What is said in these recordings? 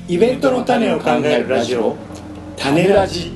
イベントの種を考えるラジオ、種ラジ。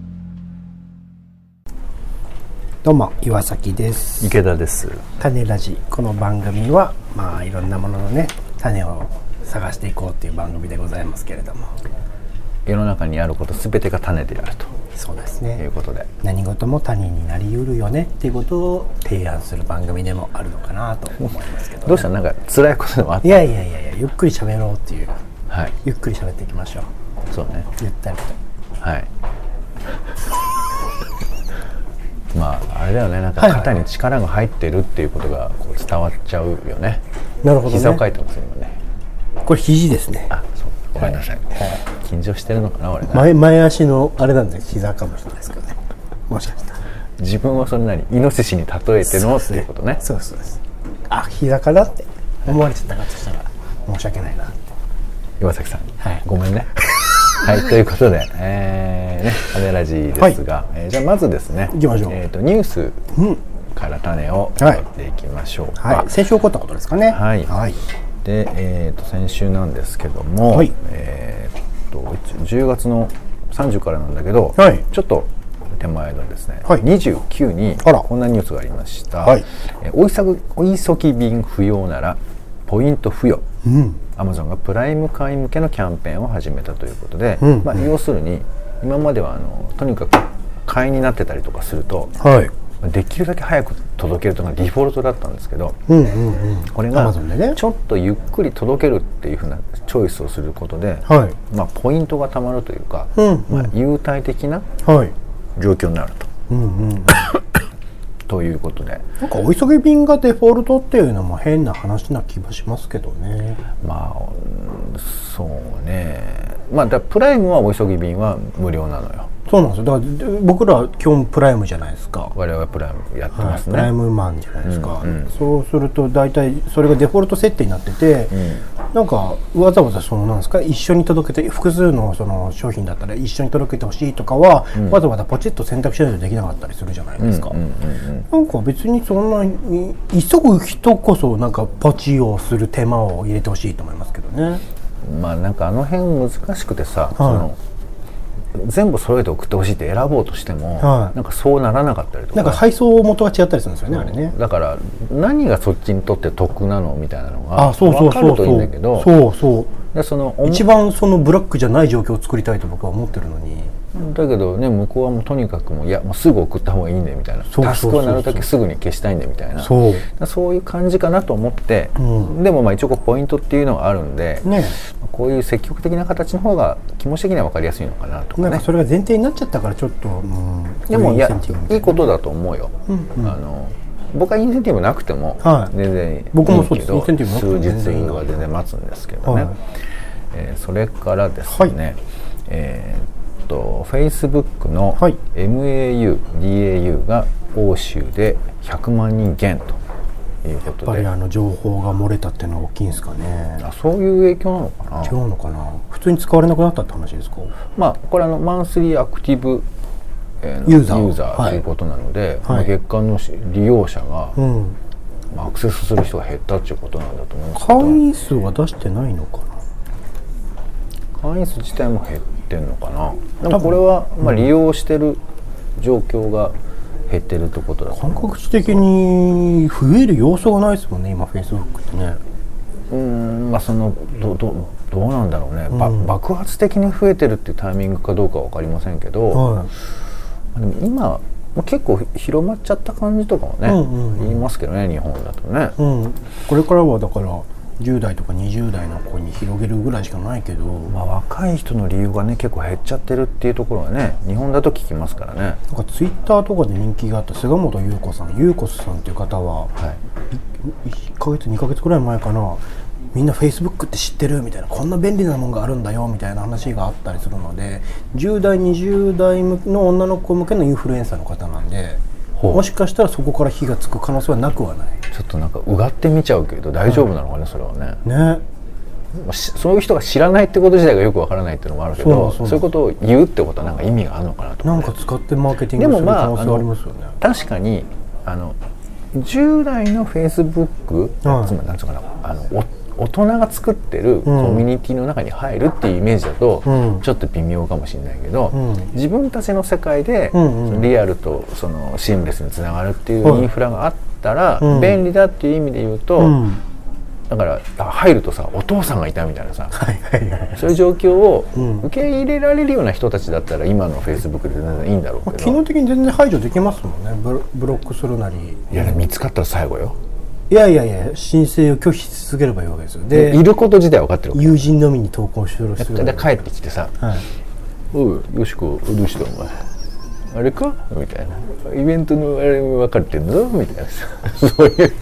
どうも岩崎です。 池田です。 種ラジ、この番組はいろんなもののね種を探していこうっていう番組でございますけれども、 世の中にあることすべてが種であると。 そうですね。 いうことで、 何事も種になりうるよねっていうことを提案する番組でもあるのかなと思いますけど、ね、 どうしたなんか辛いことでもあった？ いやゆっくり喋ろうっていう、 はい、 ゆっくり喋っていきましょう。 そうね、 ゆったりと。 はいまああれだよね、なんか肩に力が入ってるっていうことがこう伝わっちゃうよね。 なるほどね。 膝をかいてます今ね。 これ肘ですね。 あ、そう、ごめんなさい、緊張してるのかな俺ね。 前足のあれなんで膝かもしれないですけどね、もしかしたら。 自分をそれなりイノシシに例えてのっていうことね。 そうです。あ、膝かなって思われちゃったかとしたら申し訳ないなって。 岩崎さん、 はい、 ごめんねはいということで種ラジですが、じゃあまずですね、 行きましょう。 ニュースから種を取っていきましょうか。 はい、先週起こったことですかね。 はい、はい、で、先週なんですけども、はい、10月の30からなんだけど、はい、ちょっと手前のですね、はい、29にこんなニュースがありました。はい、お急ぎ便不要ならポイント付与、アマゾンがプライム会員向けのキャンペーンを始めたということで、要するに今まではとにかく会員になってたりとかすると、はい、できるだけ早く届けるというのがデフォルトだったんですけど、これがちょっとゆっくり届けるっていうふうなチョイスをすることで、はい、ポイントがたまるというか、優待的な状況になると。ということで、 なんかお急ぎ便がデフォルトっていうのも変な話な気がしますけどね。 そうね。だプライムはお急ぎ便は無料なのよ。 そうなんですよ。だから僕ら基本プライムじゃないですか。 我々はプライムやってますね。 プライムマンじゃないですか。そうすると大体それがデフォルト設定になってて、なんかわざわざなんですか、一緒に届けて、複数のその商品だったら一緒に届けてほしいとかは、わざわざポチッと選択しないとできなかったりするじゃないですか。なんか別にそんなに急ぐ人こそなんかポチをする手間を入れてほしいと思いますけどね。 なんかあの辺難しくてさ、全部揃えて送ってほしいって選ぼうとしても、なんかそうならなかったりとか、 なんか配送元が違ったりするんですよね、あれね。 だから何がそっちにとって得なのみたいなのが分かるといいんだけど、で一番そのブラックじゃない状況を作りたいと僕は思ってるのに。 だけどね、向こうはもうとにかくもうすぐ送った方がいいんだよみたいな、タスクはなるだけすぐに消したいんだよみたいな、そういう感じかなと思って、でも一応ポイントっていうのがあるんで、こういう積極的な形の方が気持ち的には分かりやすいのかなとかね。 なんかそれが前提になっちゃったからちょっと、 でもいいことだと思うよ。僕はインセンティブなくても全然いいけど、 僕もそうです。インセンティブなくても数日は全然待つんですけどね。それからですね、Facebook の MAU、DAU が欧州で100万人減ということで、 やっぱり情報が漏れたっていうのは大きいんですかね。 そういう影響なのかな。 違うのかな。普通に使われなくなったって話ですか。 これマンスリーアクティブユーザーということなので、月間の利用者がアクセスする人が減ったっていうことなんだと思いますけど、 会員数は出してないのかな。 会員数自体も減ってんのかな。でもこれは利用してる状況が減ってるってことだと思う。 感覚値的に増える要素がないですもんね、今 Facebook ってね。 どうなんだろうね、爆発的に増えてるっていうタイミングかどうかは分かりませんけど、でも今結構広まっちゃった感じとかもね、言いますけどね、日本だとね。これからはだから10代とか20代の子に広げるぐらいしかないけど、 若い人の利用がね結構減っちゃってるっていうところがね、日本だと聞きますからね。なんかツイッターとかで人気があった菅本優子さんっていう方は、1ヶ月2ヶ月くらい前かな、みんな Facebook って知ってるみたいな、こんな便利なもんがあるんだよみたいな話があったりするので、10代20代の女の子向けのインフルエンサーの方なんで、もしかしたらそこから火がつく可能性はなくはない。 ちょっとなんかうがってみちゃうけど大丈夫なのかね、それはね。そういう人が知らないってこと自体がよくわからないっていうのもあるけど、そういうことを言うってことはなんか意味があるのかなと、 なんか使ってマーケティングする可能性ありますよね。 確かに10代のフェイスブック、つまりなんつうかな、 大人が作ってるコミュニティの中に入るっていうイメージだとちょっと微妙かもしれないけど、自分たちの世界でリアルとそのシームレスにつながるっていうインフラがあったら便利だっていう意味で言うと、だから入るとさ、お父さんがいたみたいなさ、そういう状況を受け入れられるような人たちだったら今のフェイスブックで全然いいんだろうけど、 機能的に全然排除できますもんね。ブロックするなり。 いや、見つかったら最後よ。 いや申請を拒否し続ければいいわけですよ。 でいること自体分かってるわけ。 友人のみに投稿する。 で帰ってきてさ、おいよしこどうしたお前あれかみたいな、イベントのあれ分かってんぞみたいなさ、そういう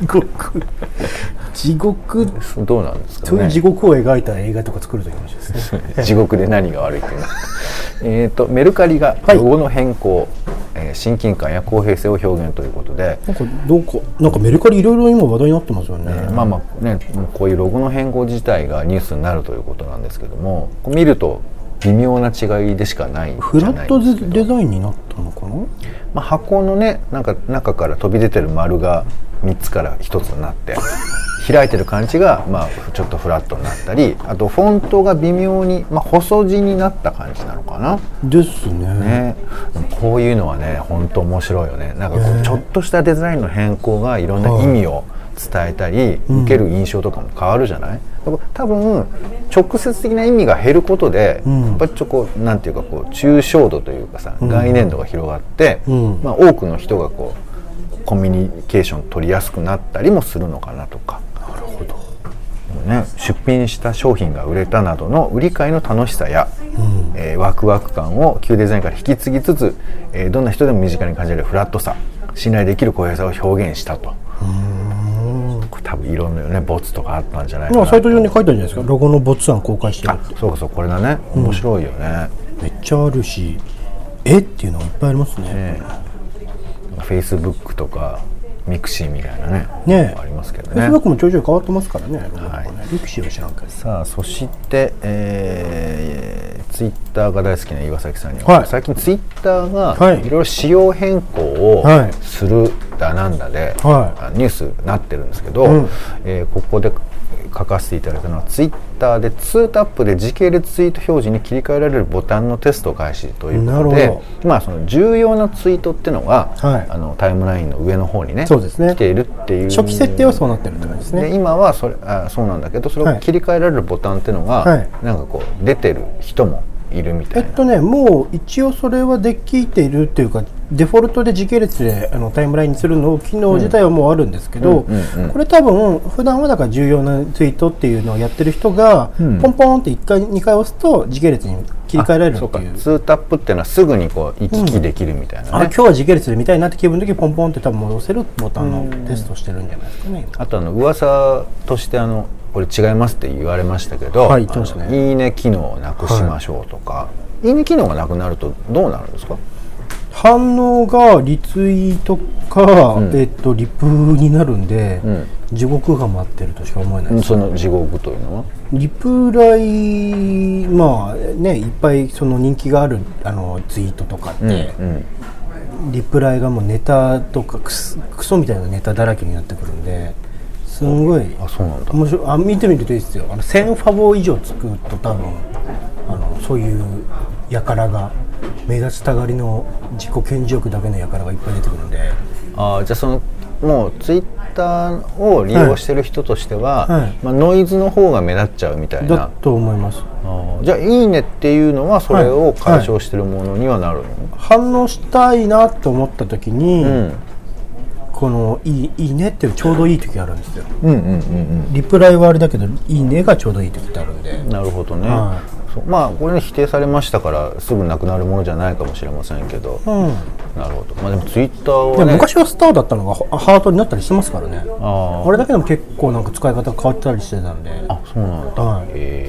地獄どうなんですかね。 そういう地獄を描いた映画とか作るときもですね地獄で何が悪いっていうのメルカリがロゴの変更、親近感や公平性を表現ということで、 なんかメルカリいろいろ今話題になってますよね。 まあね、こういうロゴの変更自体がニュースになるということなんですけども、見ると微妙な違いでしかないんじゃないフラットデザインになったのかな。 箱のね、なんか中から飛び出てる丸が3つから1つになって開いてる感じがちょっとフラットになったり、あとフォントが微妙に、細字になった感じなのかな。 ですね。 こういうのはね本当面白いよね。なんかこうちょっとしたデザインの変更がいろんな意味を伝えたり、受ける印象とかも変わるじゃない。多分直接的な意味が減ることで、やっぱりなんていうか抽象度というかさ、概念度が広がって、多くの人がコミュニケーション取りやすくなったりもするのかなとか。 なるほど。 出品した商品が売れたなどの売り買いの楽しさや、ワクワク感を旧デザインから引き継ぎつつ、どんな人でも身近に感じられるフラットさ、信頼できる公平さを表現したと。多分いろんなねボツとかあったんじゃないかな。 サイト上に書いてあるじゃないですか。ロゴのボツ案公開してるって。 そうこれだね。面白いよね。 めっちゃあるし、っていうのがいっぱいありますね。 フェイスブックとかミクシーみたいなねありますけどね。 フェイスブックもちょいちょい変わってますからね。ミクシーは知らんけど。 さあそして、ツイッターが大好きな岩崎さんには、最近ツイッターがいろいろ仕様変更をするだなんだで、ニュースになってるんですけど、ここで書かせていただいたのは、ツイッターで2タップで時系列ツイート表示に切り替えられるボタンのテスト開始ということで、その重要なツイートっていうのが、タイムラインの上の方にね来ているっていう、 初期設定はそうなってるって感じですね。 で今はそうなんだけど、それを切り替えられるボタンっていうのが、なんか出てる人もいるみたいな。 もう一応それはできているっていうか、デフォルトで時系列でタイムラインにするの機能自体はもうあるんですけど、これ多分普段はだから重要なツイートっていうのをやってる人が、ポンポンって1回2回押すと時系列に切り替えられるっていう。 2タップっていうのはすぐに行き来できるみたいなね。 今日は時系列で見たいなって気分の時ポンポンって多分戻せるボタンのテストしてるんじゃないですかね。 あと噂としてこれ違いますって言われましたけど、いいね機能をなくしましょうとか、いいね機能がなくなるとどうなるんですか。 反応がリツイートか、リプになるんで、地獄が待ってるとしか思えないです。 その地獄というのはリプライ、いっぱいその人気があるツイートとかって、リプライがもうネタとかクソみたいなネタだらけになってくるんで、すんごいそうなんだ。 面白い。見てみるといいですよ。1000ファボ以上つくと多分そういう輩が目立ちたがりの自己顕示欲だけの輩がいっぱい出てくるんで。 じゃあもうツイッターを利用してる人としては、ノイズの方が目立っちゃうみたいな。 だと思います。 じゃあいいねっていうのはそれを解消してるものにはなるの？ 反応したいなと思った時に、このいいねっていうちょうどいい時あるんですよ。リプライはあれだけどいいねがちょうどいい時ってあるんで。 なるほどね。これね否定されましたからすぐなくなるものじゃないかもしれませんけど、なるほど。でもツイッターはね、 昔はスターだったのがハートになったりしてますからね。あれだけでも結構なんか使い方変わったりしてたんで。 そうなんだ。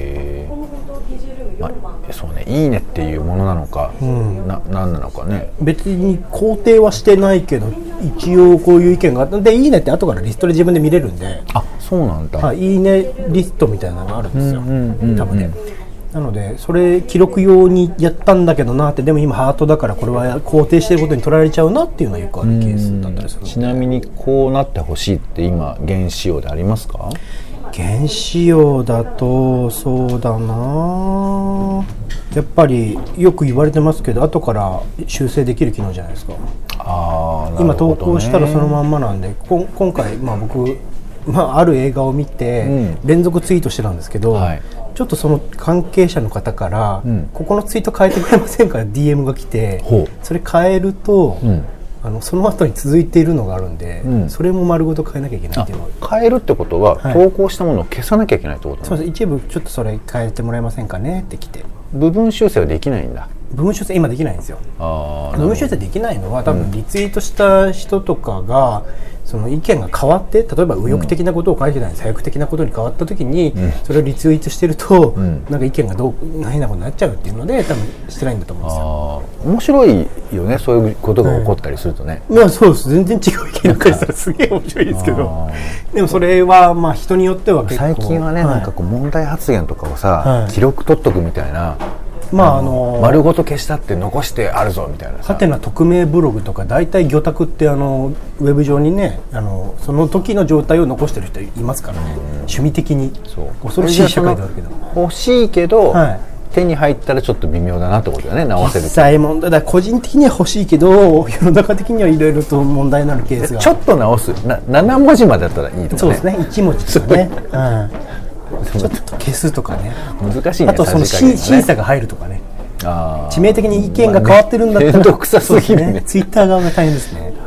そうね、いいねっていうものなのか、なんなのかね。 別に肯定はしてないけど一応こういう意見があったんで、いいねって後からリストで自分で見れるんで。 そうなんだ。 いいねリストみたいなのがあるんですよ、多分ね。なのでそれ記録用にやったんだけどなって、でも今ハートだからこれは肯定してることに取られちゃうなっていうのはよくあるケースだったりする。 ちなみにこうなってほしいって今現仕様でありますか？ 原子炉だとそうだな、やっぱりよく言われてますけど後から修正できる機能じゃないですか。今投稿したらそのまんまなんで、今回、僕、ある映画を見て連続ツイートしてたんですけど、ちょっとその関係者の方から、ここのツイート変えてくれませんか DM が来て、それ変えると、その後に続いているのがあるんで、それも丸ごと変えなきゃいけないっていうのは。 変えるってことは、投稿したものを消さなきゃいけないってことそうです。一部ちょっとそれ変えてもらえませんかねって来て、 部分修正はできないんだ。 部分修正今できないんですよ。部分修正できないのは多分リツイートした人とかが、その意見が変わって、例えば右翼的なことを書いてない左翼的なことに変わった時に、それをリツイートしてると、なんか意見が変なことになっちゃうっていうので多分してないんだと思うんですよ。 面白いよね、そういうことが起こったりするとね。 そうです。全然違う意見なんかしたらすげえ面白いですけど、でもそれは人によっては結構最近はね、なんかこう問題発言とかをさ、記録取っとくみたいな。丸ごと消したって残してあるぞみたいなさ。 ハテナ匿名ブログとか大体魚拓ってウェブ上にね、その時の状態を残してる人いますからね、趣味的に。恐ろしい社会であるけど、 欲しいけど、手に入ったらちょっと微妙だなってことだね、直せる。 実際問題だ、個人的には欲しいけど世の中的にはいろいろと問題になるケースが。 ちょっと直す7文字までだったらいいとかね。 そうですね、1文字とかね、ちょっと消すとかね、 難しいね。 あとその審査が入るとかね、致命的に意見が変わってるんだったら、 面倒くさすぎるね。 ツイッター側が大変ですね。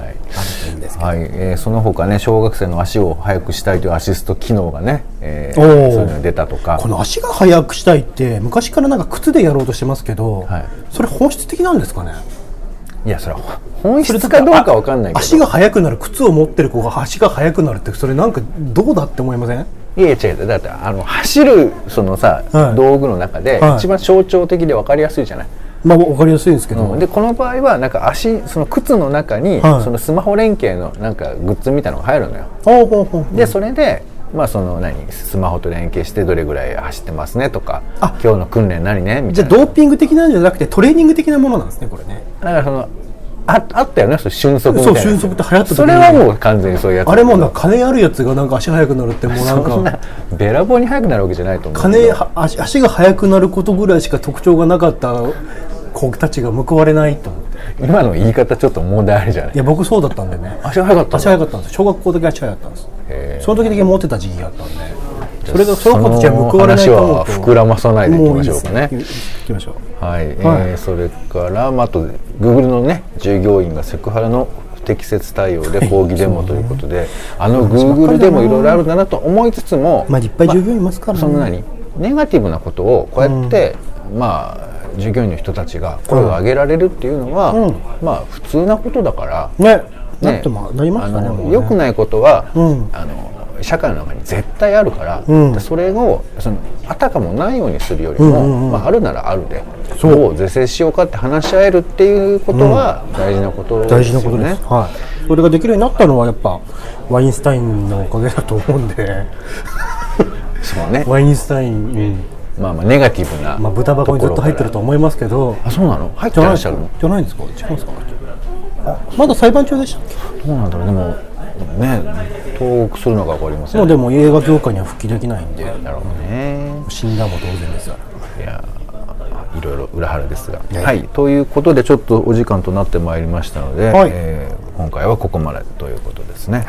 その他ね、小学生の足を速くしたいというアシスト機能がね、そういうのが出たとか。 この足が速くしたいって昔からなんか靴でやろうとしてますけど、それ本質的なんですかね。 いや、それは本質かどうかわかんないけど、 足が速くなる、靴を持ってる子が足が速くなるって、それなんかどうだって思いません？ いや違う、だって走るそのさ、道具の中で一番象徴的で分かりやすいじゃない。 分かりやすいんですけど、 でこの場合はなんかその靴の中に、そのスマホ連携のなんかグッズみたいなのが入るのよ。でそれでそのスマホと連携してどれぐらい走ってますねとか、今日の訓練何ねみたいな。 じゃあドーピング的なんじゃなくてトレーニング的なものなんですね、これね。 だからそのあったよね、瞬足みたいな。 そう、瞬足って流行った時に、 それはもう完全にそういうやつ。 あれも金あるやつがなんか足速くなるって、もうなんかそんなべらぼうに速くなるわけじゃないと思う。 足が速くなることぐらいしか特徴がなかった子たちが報われないと思って。 今の言い方ちょっと問題あるじゃない。 いや、僕そうだったんでね。 足速かったんです。小学校だけ足速かったんです。その時だけ持ってた時期があったんで、その子たちは報われないと思うと。 話は膨らまさないでいきましょうかね。 いきましょう。 はい。それからあと Google のね、従業員がセクハラの不適切対応で抗議デモということで、Google でもいろいろあるんだなと思いつつも、 いっぱい従業員いますからね。 そんなにネガティブなことをこうやって従業員の人たちが声を上げられるっていうのは、普通なことだからね。なってなりましたね。 良くないことは社会の中に絶対あるから、それをあたかもないようにするよりも、あるならあるでどう是正しようかって話し合えるっていうことは大事なことですよね。 それができるようになったのはやっぱワインスタインのおかげだと思うんで。 そうね。 ワインスタイン、 ネガティブな豚箱にずっと入ってると思いますけど。 そうなの？入ってらっしゃるの？ じゃないんですか？違うんですか？まだ裁判中でしたっけ？ どうなんだろう。でもね、登録するのが分かりません。 でも映画業界には復帰できないんで。 なるほどね。 死んだも当然ですから。 いや、いろいろ裏腹ですが、ということでちょっとお時間となってまいりましたので、今回はここまでということですね。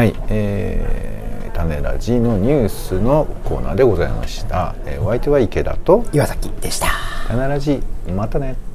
種ラジのニュースのコーナーでございました。お相手は池田と岩崎でした。 種ラジ、またね。